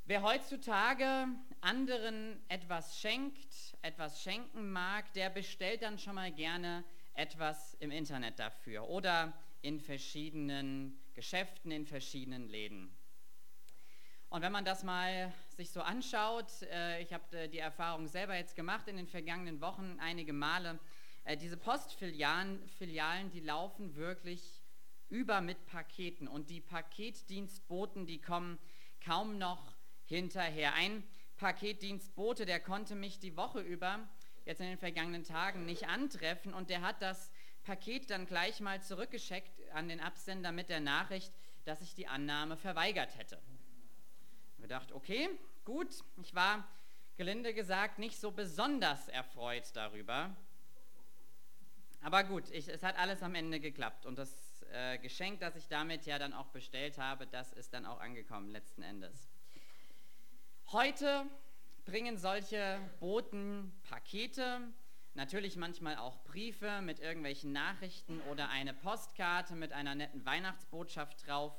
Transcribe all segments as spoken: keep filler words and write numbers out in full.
Wer heutzutage anderen etwas schenkt, etwas schenken mag, der bestellt dann schon mal gerne etwas im Internet dafür oder in verschiedenen Geschäften, in verschiedenen Läden. Und wenn man das mal sich so anschaut, äh, ich habe äh, die Erfahrung selber jetzt gemacht in den vergangenen Wochen einige Male, äh, diese Postfilialen, Filialen, die laufen wirklich über mit Paketen und die Paketdienstboten, die kommen kaum noch hinterher. Ein Paketdienstbote, der konnte mich die Woche über, jetzt in den vergangenen Tagen, nicht antreffen und der hat das Paket dann gleich mal zurückgeschickt an den Absender mit der Nachricht, dass ich die Annahme verweigert hätte. Ich habe gedacht, okay, gut, ich war gelinde gesagt nicht so besonders erfreut darüber. Aber gut, ich, es hat alles am Ende geklappt und das äh, Geschenk, das ich damit ja dann auch bestellt habe, das ist dann auch angekommen letzten Endes. Heute bringen solche Boten Pakete, natürlich manchmal auch Briefe mit irgendwelchen Nachrichten oder eine Postkarte mit einer netten Weihnachtsbotschaft drauf.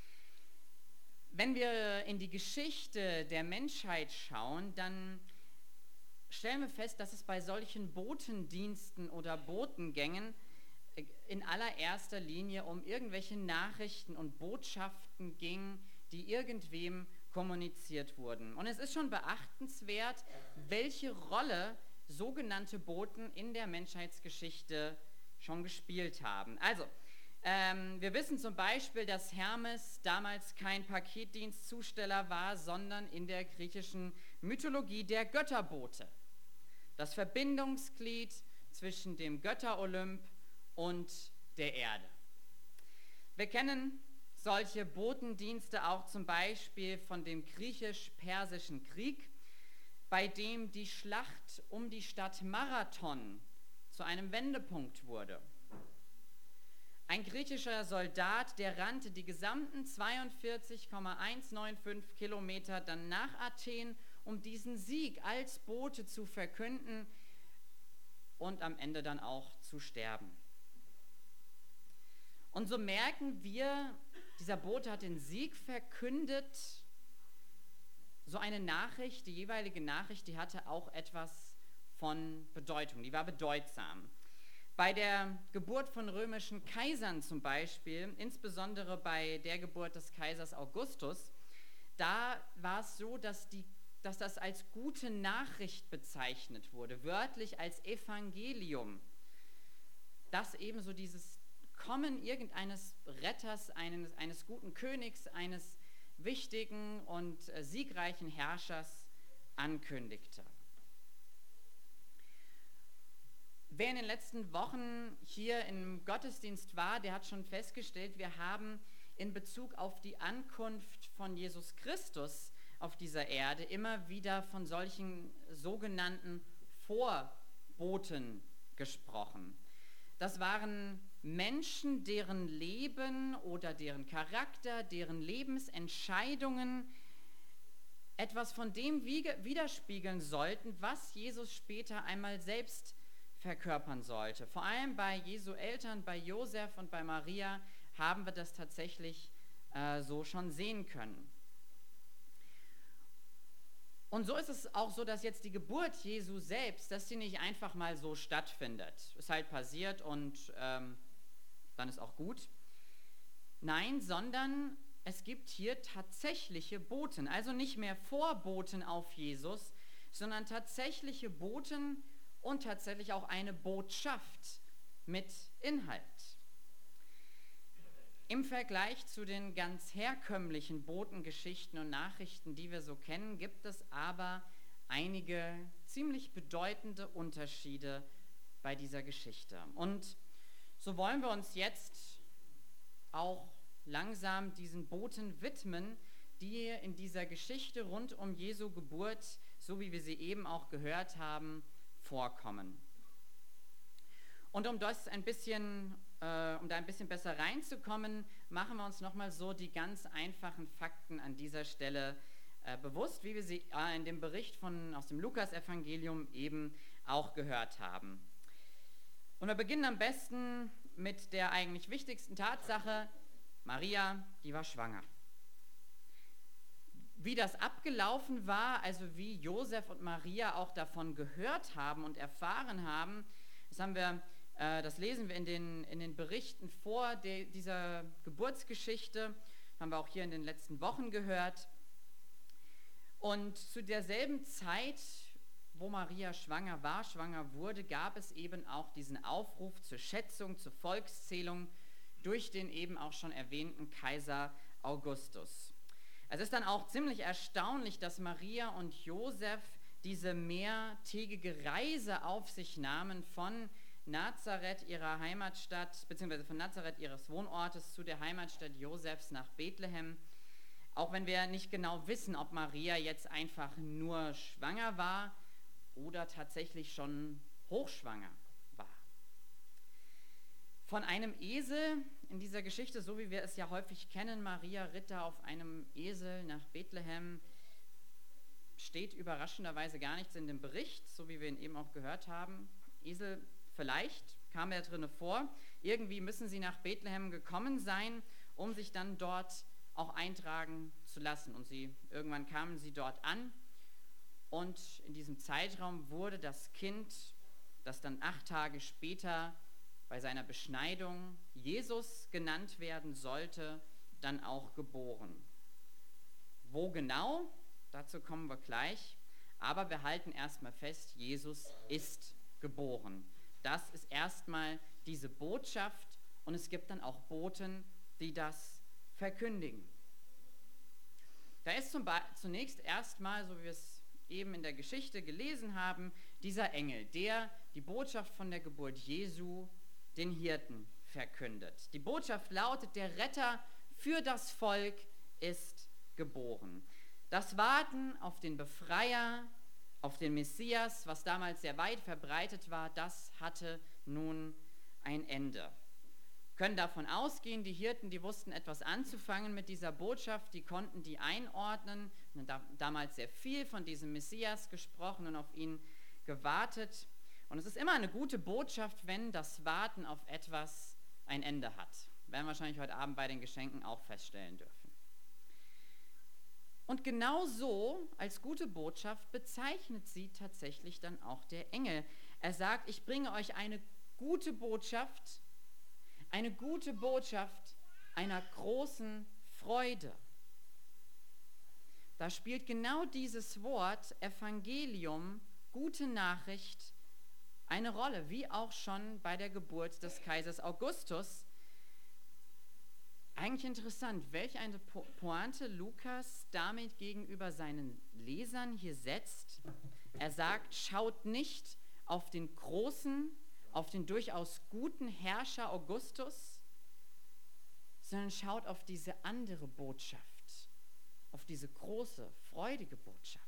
Wenn wir in die Geschichte der Menschheit schauen, dann stellen wir fest, dass es bei solchen Botendiensten oder Botengängen in allererster Linie um irgendwelche Nachrichten und Botschaften ging, die irgendwem kommuniziert wurden. Und es ist schon beachtenswert, welche Rolle sogenannte Boten in der Menschheitsgeschichte schon gespielt haben. Also, ähm, wir wissen zum Beispiel, dass Hermes damals kein Paketdienstzusteller war, sondern in der griechischen Mythologie der Götterbote. Das Verbindungsglied zwischen dem Götterolymp und der Erde. Wir kennen solche Botendienste auch zum Beispiel von dem griechisch-persischen Krieg, bei dem die Schlacht um die Stadt Marathon zu einem Wendepunkt wurde. Ein griechischer Soldat, der rannte die gesamten zweiundvierzig Komma hundertfünfundneunzig Kilometer dann nach Athen, um diesen Sieg als Bote zu verkünden und am Ende dann auch zu sterben. Und so merken wir, dieser Bote hat den Sieg verkündet. So eine Nachricht, die jeweilige Nachricht, die hatte auch etwas von Bedeutung, die war bedeutsam. Bei der Geburt von römischen Kaisern zum Beispiel, insbesondere bei der Geburt des Kaisers Augustus, da war es so, dass, die, dass das als gute Nachricht bezeichnet wurde, wörtlich als Evangelium, dass ebenso dieses Kommen irgendeines Retters, eines, eines guten Königs, eines wichtigen und äh, siegreichen Herrschers ankündigte. Wer in den letzten Wochen hier im Gottesdienst war, der hat schon festgestellt, wir haben in Bezug auf die Ankunft von Jesus Christus auf dieser Erde immer wieder von solchen sogenannten Vorboten gesprochen. Das waren Menschen, deren Leben oder deren Charakter, deren Lebensentscheidungen etwas von dem widerspiegeln sollten, was Jesus später einmal selbst verkörpern sollte. Vor allem bei Jesu Eltern, bei Josef und bei Maria haben wir das tatsächlich äh, so schon sehen können. Und so ist es auch so, dass jetzt die Geburt Jesu selbst, dass sie nicht einfach mal so stattfindet. Ist halt passiert und ähm, dann ist auch gut. Nein, sondern es gibt hier tatsächliche Boten. Also nicht mehr Vorboten auf Jesus, sondern tatsächliche Boten und tatsächlich auch eine Botschaft mit Inhalt. Im Vergleich zu den ganz herkömmlichen Botengeschichten und Nachrichten, die wir so kennen, gibt es aber einige ziemlich bedeutende Unterschiede bei dieser Geschichte. Und so wollen wir uns jetzt auch langsam diesen Boten widmen, die in dieser Geschichte rund um Jesu Geburt, so wie wir sie eben auch gehört haben, vorkommen. Und um das ein bisschen, äh, um da ein bisschen besser reinzukommen, machen wir uns nochmal so die ganz einfachen Fakten an dieser Stelle äh, bewusst, wie wir sie äh, in dem Bericht von, aus dem Lukas-Evangelium eben auch gehört haben. Und wir beginnen am besten mit der eigentlich wichtigsten Tatsache: Maria, die war schwanger. Wie das abgelaufen war, also wie Josef und Maria auch davon gehört haben und erfahren haben, das haben wir, äh, das lesen wir in den, in den Berichten vor de, dieser Geburtsgeschichte, haben wir auch hier in den letzten Wochen gehört. Und zu derselben Zeit, wo Maria schwanger war, schwanger wurde, gab es eben auch diesen Aufruf zur Schätzung, zur Volkszählung durch den eben auch schon erwähnten Kaiser Augustus. Es ist dann auch ziemlich erstaunlich, dass Maria und Josef diese mehrtägige Reise auf sich nahmen von Nazareth, ihrer Heimatstadt, beziehungsweise von Nazareth, ihres Wohnortes, zu der Heimatstadt Josefs nach Bethlehem. Auch wenn wir nicht genau wissen, ob Maria jetzt einfach nur schwanger war oder tatsächlich schon hochschwanger war. Von einem Esel in dieser Geschichte, so wie wir es ja häufig kennen, Maria ritt da auf einem Esel nach Bethlehem, steht überraschenderweise gar nichts in dem Bericht, so wie wir ihn eben auch gehört haben. Esel vielleicht, kam er drinne vor. Irgendwie müssen sie nach Bethlehem gekommen sein, um sich dann dort auch eintragen zu lassen. Und sie, irgendwann kamen sie dort an und in diesem Zeitraum wurde das Kind, das dann acht Tage später bei seiner Beschneidung Jesus genannt werden sollte, dann auch geboren. Wo genau? Dazu kommen wir gleich. Aber wir halten erstmal fest, Jesus ist geboren. Das ist erstmal diese Botschaft und es gibt dann auch Boten, die das verkündigen. Da ist zum Be- zunächst erstmal, so wie wir es eben in der Geschichte gelesen haben, dieser Engel, der die Botschaft von der Geburt Jesu den Hirten verkündet. Die Botschaft lautet, der Retter für das Volk ist geboren. Das Warten auf den Befreier, auf den Messias, was damals sehr weit verbreitet war, das hatte nun ein Ende. Wir können davon ausgehen, die Hirten, die wussten etwas anzufangen mit dieser Botschaft, die konnten die einordnen, und da, damals sehr viel von diesem Messias gesprochen und auf ihn gewartet. Und es ist immer eine gute Botschaft, wenn das Warten auf etwas ein Ende hat. Das werden wir wahrscheinlich heute Abend bei den Geschenken auch feststellen dürfen. Und genau so, als gute Botschaft, bezeichnet sie tatsächlich dann auch der Engel. Er sagt, ich bringe euch eine gute Botschaft, eine gute Botschaft einer großen Freude. Da spielt genau dieses Wort Evangelium, gute Nachricht, eine Rolle, wie auch schon bei der Geburt des Kaisers Augustus. Eigentlich interessant, welch eine po- Pointe Lukas damit gegenüber seinen Lesern hier setzt. Er sagt, schaut nicht auf den großen, auf den durchaus guten Herrscher Augustus, sondern schaut auf diese andere Botschaft, auf diese große, freudige Botschaft.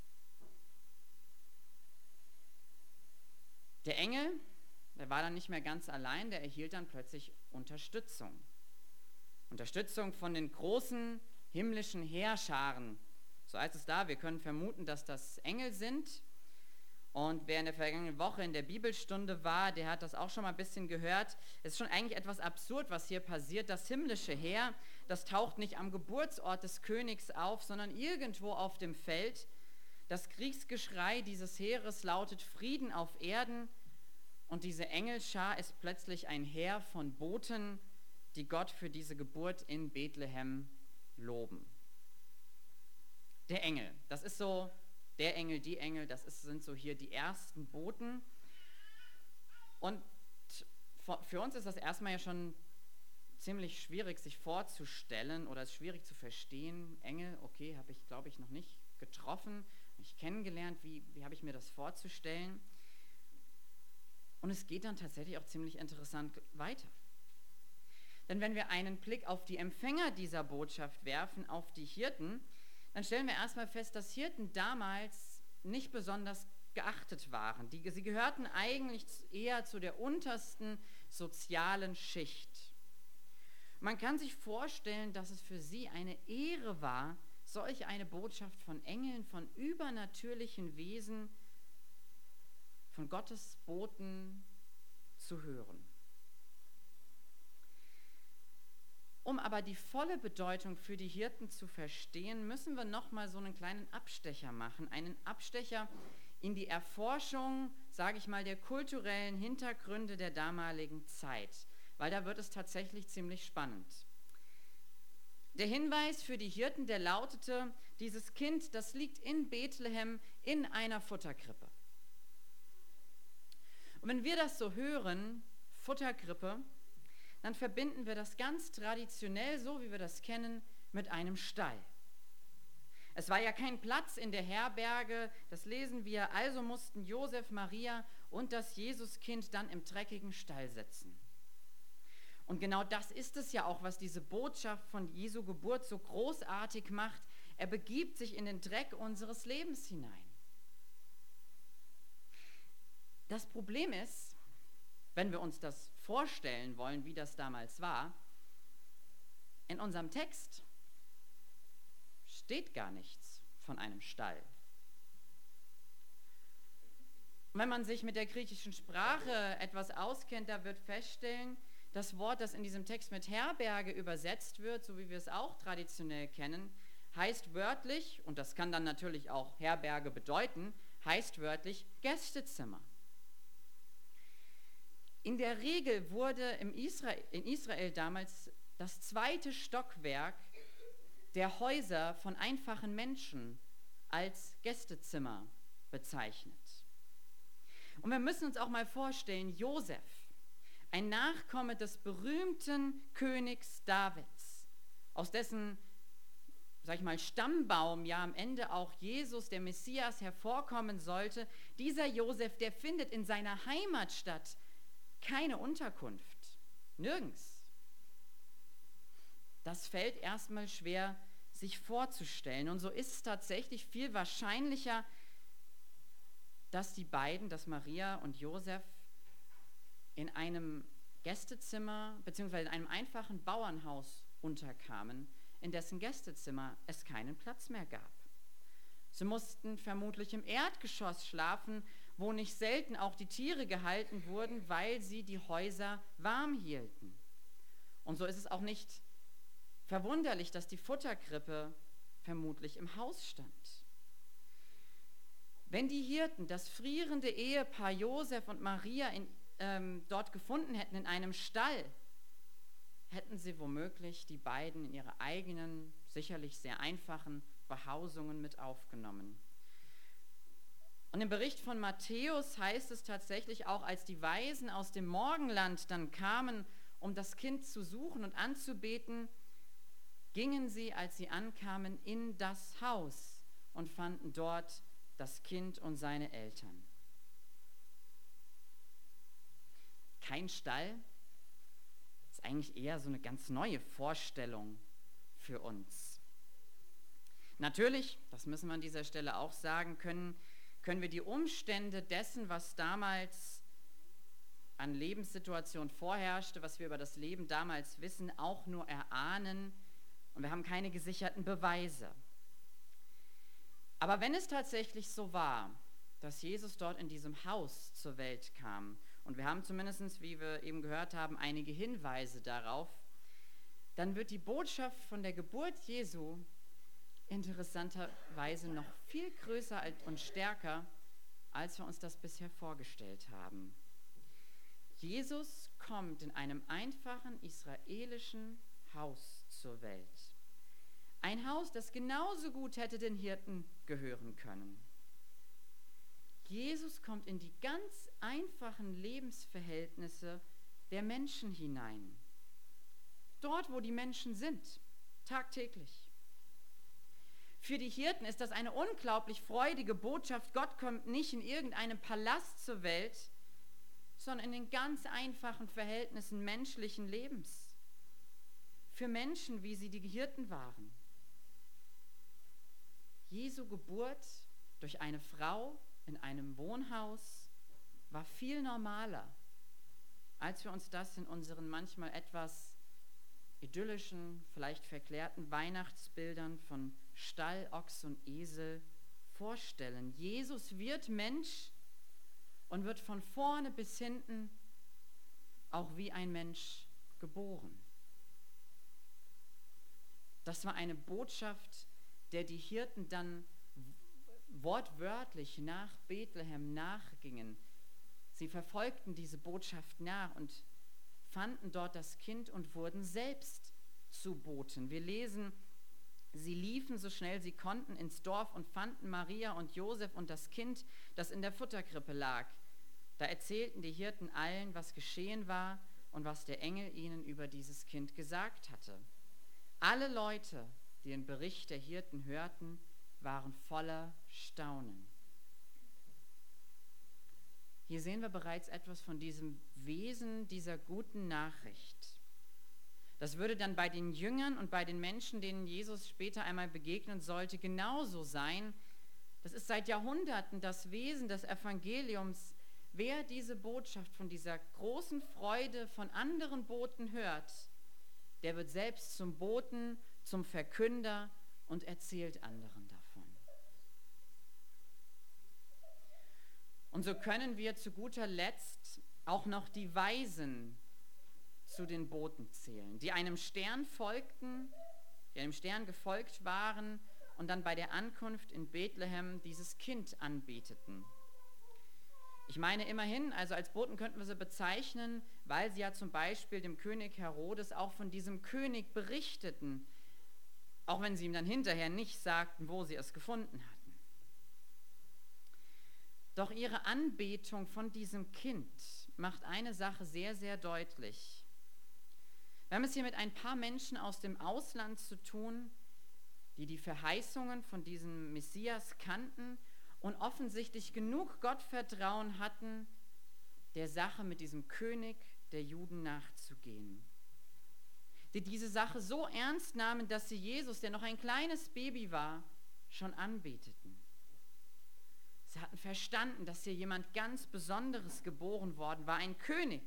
Der Engel, der war dann nicht mehr ganz allein, der erhielt dann plötzlich Unterstützung. Unterstützung von den großen himmlischen Heerscharen. So heißt es da, wir können vermuten, dass das Engel sind. Und wer in der vergangenen Woche in der Bibelstunde war, der hat das auch schon mal ein bisschen gehört. Es ist schon eigentlich etwas absurd, was hier passiert. Das himmlische Heer, das taucht nicht am Geburtsort des Königs auf, sondern irgendwo auf dem Feld. Das Kriegsgeschrei dieses Heeres lautet Frieden auf Erden und diese Engelschar ist plötzlich ein Heer von Boten, die Gott für diese Geburt in Bethlehem loben. Der Engel, das ist so, der Engel, die Engel, das ist, sind so hier die ersten Boten. Und für uns ist das erstmal ja schon ziemlich schwierig, sich vorzustellen oder es ist schwierig zu verstehen. Engel, okay, habe ich, glaube ich, noch nicht getroffen, nicht kennengelernt, wie, wie habe ich mir das vorzustellen? Und es geht dann tatsächlich auch ziemlich interessant weiter. Denn wenn wir einen Blick auf die Empfänger dieser Botschaft werfen, auf die Hirten, dann stellen wir erstmal fest, dass Hirten damals nicht besonders geachtet waren. Die, sie gehörten eigentlich eher zu der untersten sozialen Schicht. Man kann sich vorstellen, dass es für sie eine Ehre war, solch eine Botschaft von Engeln, von übernatürlichen Wesen, von Gottes Boten zu hören. Um aber die volle Bedeutung für die Hirten zu verstehen, müssen wir nochmal so einen kleinen Abstecher machen, einen Abstecher in die Erforschung, sage ich mal, der kulturellen Hintergründe der damaligen Zeit, weil da wird es tatsächlich ziemlich spannend. Der Hinweis für die Hirten, der lautete, dieses Kind, das liegt in Bethlehem in einer Futterkrippe. Und wenn wir das so hören, Futterkrippe, dann verbinden wir das ganz traditionell, so wie wir das kennen, mit einem Stall. Es war ja kein Platz in der Herberge, das lesen wir, also mussten Josef, Maria und das Jesuskind dann im dreckigen Stall sitzen. Und genau das ist es ja auch, was diese Botschaft von Jesu Geburt so großartig macht. Er begibt sich in den Dreck unseres Lebens hinein. Das Problem ist, wenn wir uns das vorstellen wollen, wie das damals war, in unserem Text steht gar nichts von einem Stall. Und wenn man sich mit der griechischen Sprache etwas auskennt, da wird feststellen, das Wort, das in diesem Text mit Herberge übersetzt wird, so wie wir es auch traditionell kennen, heißt wörtlich, und das kann dann natürlich auch Herberge bedeuten, heißt wörtlich Gästezimmer. In der Regel wurde im Israel, in Israel damals das zweite Stockwerk der Häuser von einfachen Menschen als Gästezimmer bezeichnet. Und wir müssen uns auch mal vorstellen, Josef, ein Nachkomme des berühmten Königs Davids, aus dessen, sag ich mal, Stammbaum ja am Ende auch Jesus, der Messias, hervorkommen sollte, dieser Josef, der findet in seiner Heimatstadt keine Unterkunft, nirgends. Das fällt erstmal schwer, sich vorzustellen. Und so ist es tatsächlich viel wahrscheinlicher, dass die beiden, dass Maria und Josef, in einem Gästezimmer bzw. in einem einfachen Bauernhaus unterkamen, in dessen Gästezimmer es keinen Platz mehr gab. Sie mussten vermutlich im Erdgeschoss schlafen, wo nicht selten auch die Tiere gehalten wurden, weil sie die Häuser warm hielten. Und so ist es auch nicht verwunderlich, dass die Futterkrippe vermutlich im Haus stand. Wenn die Hirten das frierende Ehepaar Josef und Maria in, ähm, dort gefunden hätten in einem Stall, hätten sie womöglich die beiden in ihre eigenen, sicherlich sehr einfachen Behausungen mit aufgenommen. Und im Bericht von Matthäus heißt es tatsächlich auch, als die Weisen aus dem Morgenland dann kamen, um das Kind zu suchen und anzubeten, gingen sie, als sie ankamen, in das Haus und fanden dort das Kind und seine Eltern. Kein Stall ist eigentlich eher so eine ganz neue Vorstellung für uns. Natürlich, das müssen wir an dieser Stelle auch sagen, können, können wir die Umstände dessen, was damals an Lebenssituation vorherrschte, was wir über das Leben damals wissen, auch nur erahnen. Und wir haben keine gesicherten Beweise. Aber wenn es tatsächlich so war, dass Jesus dort in diesem Haus zur Welt kam, und wir haben zumindest, wie wir eben gehört haben, einige Hinweise darauf, dann wird die Botschaft von der Geburt Jesu interessanterweise noch viel größer und stärker, als wir uns das bisher vorgestellt haben. Jesus kommt in einem einfachen israelischen Haus zur Welt. Ein Haus, das genauso gut hätte den Hirten gehören können. Jesus kommt in die ganz einfachen Lebensverhältnisse der Menschen hinein. Dort, wo die Menschen sind, tagtäglich. Für die Hirten ist das eine unglaublich freudige Botschaft. Gott kommt nicht in irgendeinem Palast zur Welt, sondern in den ganz einfachen Verhältnissen menschlichen Lebens. Für Menschen, wie sie die Hirten waren. Jesu Geburt durch eine Frau in einem Wohnhaus war viel normaler, als wir uns das in unseren manchmal etwas idyllischen, vielleicht verklärten Weihnachtsbildern von Stall, Ochs und Esel vorstellen. Jesus wird Mensch und wird von vorne bis hinten auch wie ein Mensch geboren. Das war eine Botschaft, der die Hirten dann wortwörtlich nach Bethlehem nachgingen. Sie verfolgten diese Botschaft nach und fanden dort das Kind und wurden selbst zu Boten. Wir lesen, sie liefen so schnell sie konnten ins Dorf und fanden Maria und Josef und das Kind, das in der Futterkrippe lag. Da erzählten die Hirten allen, was geschehen war und was der Engel ihnen über dieses Kind gesagt hatte. Alle Leute, die den Bericht der Hirten hörten, waren voller Staunen. Hier sehen wir bereits etwas von diesem Wesen dieser guten Nachricht. Das würde dann bei den Jüngern und bei den Menschen, denen Jesus später einmal begegnen sollte, genauso sein. Das ist seit Jahrhunderten das Wesen des Evangeliums. Wer diese Botschaft von dieser großen Freude von anderen Boten hört, der wird selbst zum Boten, zum Verkünder und erzählt anderen davon. Und so können wir zu guter Letzt auch noch die Weisen zu den Boten zählen, die einem Stern folgten, die einem Stern gefolgt waren und dann bei der Ankunft in Bethlehem dieses Kind anbeteten. Ich meine immerhin, also als Boten könnten wir sie bezeichnen, weil sie ja zum Beispiel dem König Herodes auch von diesem König berichteten, auch wenn sie ihm dann hinterher nicht sagten, wo sie es gefunden hatten. Doch ihre Anbetung von diesem Kind macht eine Sache sehr, sehr deutlich. Wir haben es hier mit ein paar Menschen aus dem Ausland zu tun, die die Verheißungen von diesem Messias kannten und offensichtlich genug Gottvertrauen hatten, der Sache mit diesem König der Juden nachzugehen. Die diese Sache so ernst nahmen, dass sie Jesus, der noch ein kleines Baby war, schon anbeteten. Sie hatten verstanden, dass hier jemand ganz Besonderes geboren worden war, ein König.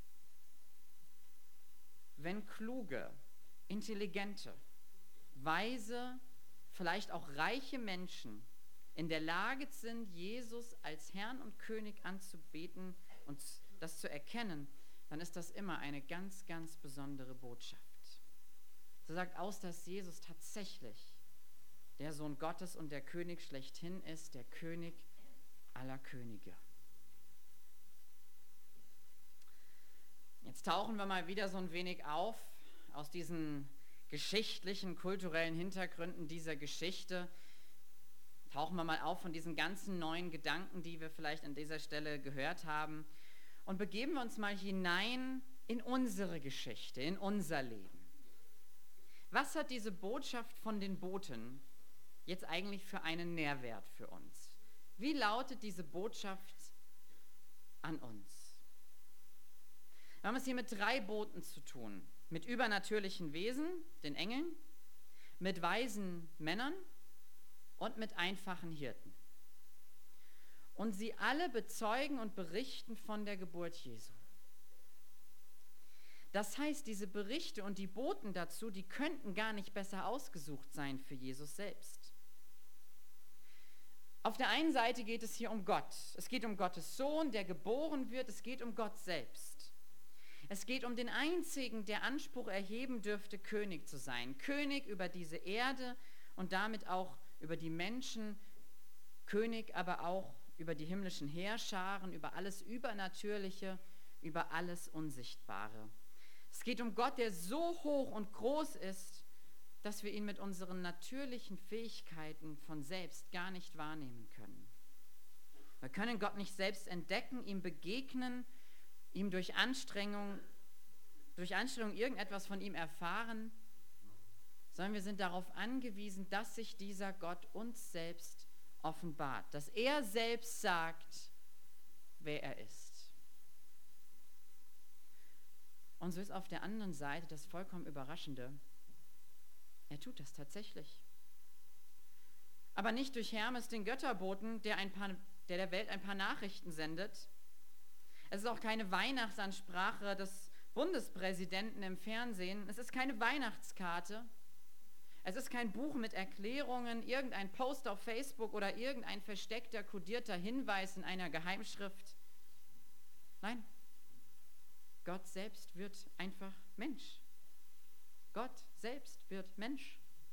Wenn kluge, intelligente, weise, vielleicht auch reiche Menschen in der Lage sind, Jesus als Herrn und König anzubeten und das zu erkennen, dann ist das immer eine ganz, ganz besondere Botschaft. So sagt aus, dass Jesus tatsächlich der Sohn Gottes und der König schlechthin ist, der König aller Könige. Jetzt tauchen wir mal wieder so ein wenig auf aus diesen geschichtlichen, kulturellen Hintergründen dieser Geschichte. Tauchen wir mal auf von diesen ganzen neuen Gedanken, die wir vielleicht an dieser Stelle gehört haben, und begeben wir uns mal hinein in unsere Geschichte, in unser Leben. Was hat diese Botschaft von den Boten jetzt eigentlich für einen Nährwert für uns? Wie lautet diese Botschaft an uns? Wir haben es hier mit drei Boten zu tun. Mit übernatürlichen Wesen, den Engeln, mit weisen Männern und mit einfachen Hirten. Und sie alle bezeugen und berichten von der Geburt Jesu. Das heißt, diese Berichte und die Boten dazu, die könnten gar nicht besser ausgesucht sein für Jesus selbst. Auf der einen Seite geht es hier um Gott. Es geht um Gottes Sohn, der geboren wird. Es geht um Gott selbst. Es geht um den Einzigen, der Anspruch erheben dürfte, König zu sein. König über diese Erde und damit auch über die Menschen. König aber auch über die himmlischen Heerscharen, über alles Übernatürliche, über alles Unsichtbare. Es geht um Gott, der so hoch und groß ist, dass wir ihn mit unseren natürlichen Fähigkeiten von selbst gar nicht wahrnehmen können. Wir können Gott nicht selbst entdecken, ihm begegnen, ihm durch Anstrengung, durch Anstrengung irgendetwas von ihm erfahren, sondern wir sind darauf angewiesen, dass sich dieser Gott uns selbst offenbart, dass er selbst sagt, wer er ist. Und so ist auf der anderen Seite das vollkommen Überraschende: Er tut das tatsächlich. Aber nicht durch Hermes, den Götterboten, der, ein paar, der der Welt ein paar Nachrichten sendet. Es ist auch keine Weihnachtsansprache des Bundespräsidenten im Fernsehen. Es ist keine Weihnachtskarte. Es ist kein Buch mit Erklärungen, irgendein Post auf Facebook oder irgendein versteckter, kodierter Hinweis in einer Geheimschrift. Nein, Gott selbst wird einfach Mensch. Gott selbst wird Mensch.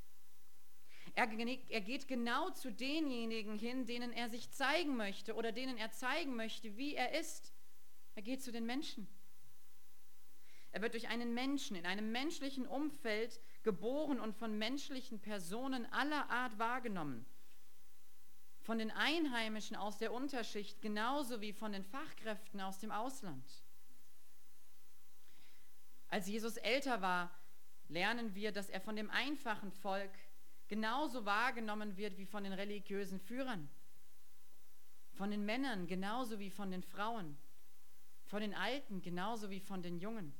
Er, er geht genau zu denjenigen hin, denen er sich zeigen möchte oder denen er zeigen möchte, wie er ist. Er geht zu den Menschen. Er wird durch einen Menschen in einem menschlichen Umfeld geboren und von menschlichen Personen aller Art wahrgenommen. Von den Einheimischen aus der Unterschicht genauso wie von den Fachkräften aus dem Ausland. Als Jesus älter war, lernen wir, dass er von dem einfachen Volk genauso wahrgenommen wird wie von den religiösen Führern. Von den Männern genauso wie von den Frauen. Von den Alten genauso wie von den Jungen.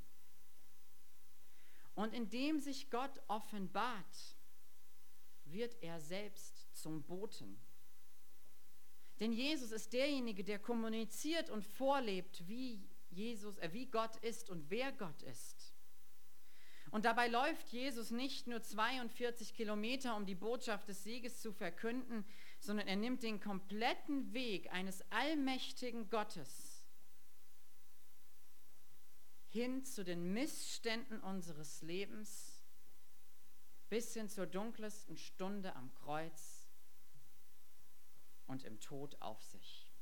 Und indem sich Gott offenbart, wird er selbst zum Boten. Denn Jesus ist derjenige, der kommuniziert und vorlebt, wie Jesus, äh, wie Gott ist und wer Gott ist. Und dabei läuft Jesus nicht nur zweiundvierzig Kilometer, um die Botschaft des Sieges zu verkünden, sondern er nimmt den kompletten Weg eines allmächtigen Gottes hin zu den Missständen unseres Lebens, bis hin zur dunkelsten Stunde am Kreuz und im Tod auf sich.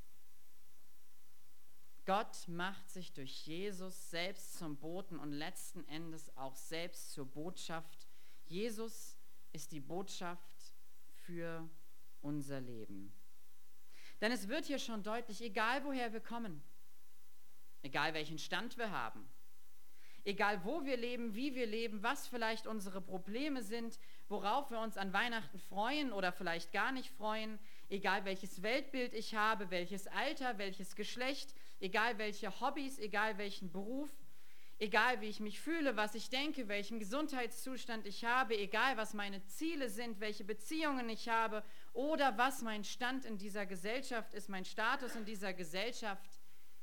Gott macht sich durch Jesus selbst zum Boten und letzten Endes auch selbst zur Botschaft. Jesus ist die Botschaft für unser Leben. Denn es wird hier schon deutlich, egal woher wir kommen, egal welchen Stand wir haben, egal wo wir leben, wie wir leben, was vielleicht unsere Probleme sind, worauf wir uns an Weihnachten freuen oder vielleicht gar nicht freuen, egal welches Weltbild ich habe, welches Alter, welches Geschlecht, egal welche Hobbys, egal welchen Beruf, egal wie ich mich fühle, was ich denke, welchen Gesundheitszustand ich habe, egal was meine Ziele sind, welche Beziehungen ich habe oder was mein Stand in dieser Gesellschaft ist, mein Status in dieser Gesellschaft.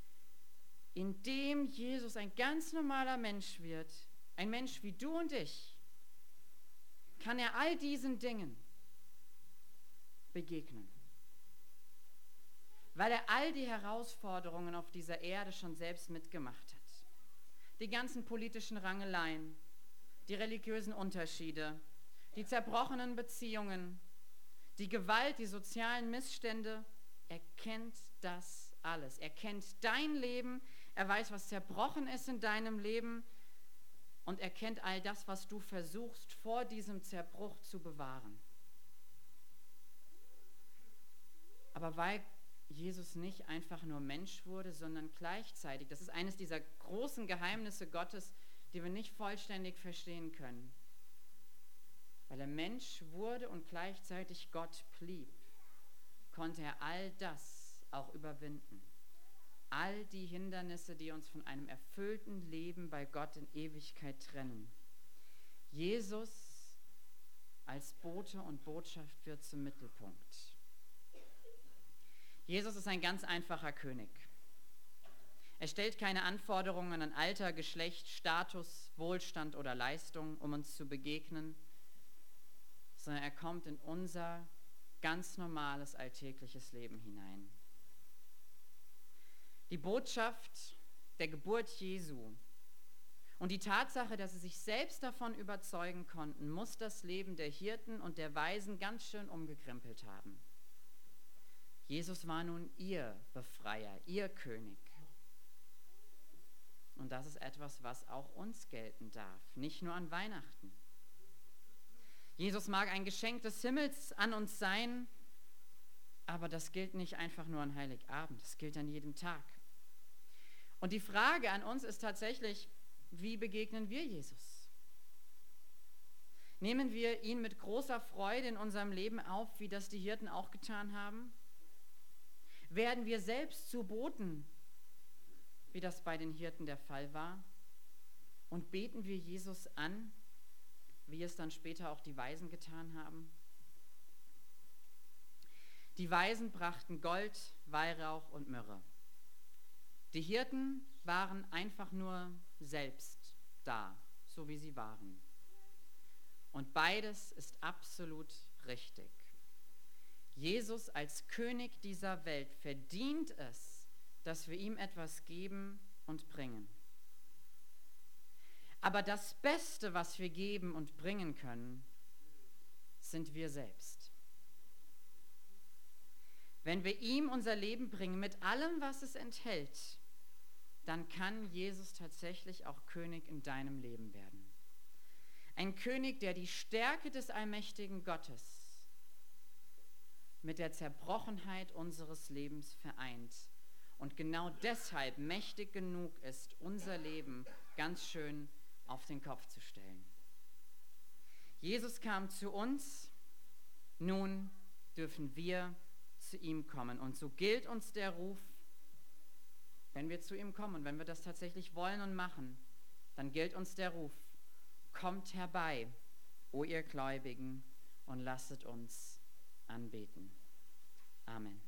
Indem Jesus ein ganz normaler Mensch wird, ein Mensch wie du und ich, kann er all diesen Dingen begegnen. Weil er all die Herausforderungen auf dieser Erde schon selbst mitgemacht hat. Die ganzen politischen Rangeleien, die religiösen Unterschiede, die zerbrochenen Beziehungen, die Gewalt, die sozialen Missstände, er kennt das alles. Er kennt dein Leben, er weiß, was zerbrochen ist in deinem Leben und er kennt all das, was du versuchst, vor diesem Zerbruch zu bewahren. Aber weil Jesus nicht einfach nur Mensch wurde, sondern gleichzeitig, das ist eines dieser großen Geheimnisse Gottes, die wir nicht vollständig verstehen können. Weil er Mensch wurde und gleichzeitig Gott blieb, konnte er all das auch überwinden. All die Hindernisse, die uns von einem erfüllten Leben bei Gott in Ewigkeit trennen. Jesus als Bote und Botschaft wird zum Mittelpunkt. Jesus ist ein ganz einfacher König. Er stellt keine Anforderungen an Alter, Geschlecht, Status, Wohlstand oder Leistung, um uns zu begegnen, sondern er kommt in unser ganz normales alltägliches Leben hinein. Die Botschaft der Geburt Jesu und die Tatsache, dass sie sich selbst davon überzeugen konnten, muss das Leben der Hirten und der Weisen ganz schön umgekrempelt haben. Jesus war nun ihr Befreier, ihr König. Und das ist etwas, was auch uns gelten darf, nicht nur an Weihnachten. Jesus mag ein Geschenk des Himmels an uns sein, aber das gilt nicht einfach nur an Heiligabend, das gilt an jedem Tag. Und die Frage an uns ist tatsächlich, wie begegnen wir Jesus? Nehmen wir ihn mit großer Freude in unserem Leben auf, wie das die Hirten auch getan haben? Werden wir selbst zu Boten, wie das bei den Hirten der Fall war? Und beten wir Jesus an, wie es dann später auch die Weisen getan haben? Die Weisen brachten Gold, Weihrauch und Myrrhe. Die Hirten waren einfach nur selbst da, so wie sie waren. Und beides ist absolut richtig. Jesus als König dieser Welt verdient es, dass wir ihm etwas geben und bringen. Aber das Beste, was wir geben und bringen können, sind wir selbst. Wenn wir ihm unser Leben bringen, mit allem, was es enthält, dann kann Jesus tatsächlich auch König in deinem Leben werden. Ein König, der die Stärke des allmächtigen Gottes mit der Zerbrochenheit unseres Lebens vereint und genau deshalb mächtig genug ist, unser Leben ganz schön auf den Kopf zu stellen. Jesus kam zu uns, nun dürfen wir zu ihm kommen. Und so gilt uns der Ruf, wenn wir zu ihm kommen und wenn wir das tatsächlich wollen und machen, dann gilt uns der Ruf, kommt herbei, o ihr Gläubigen, und lasset uns anbeten. Amen.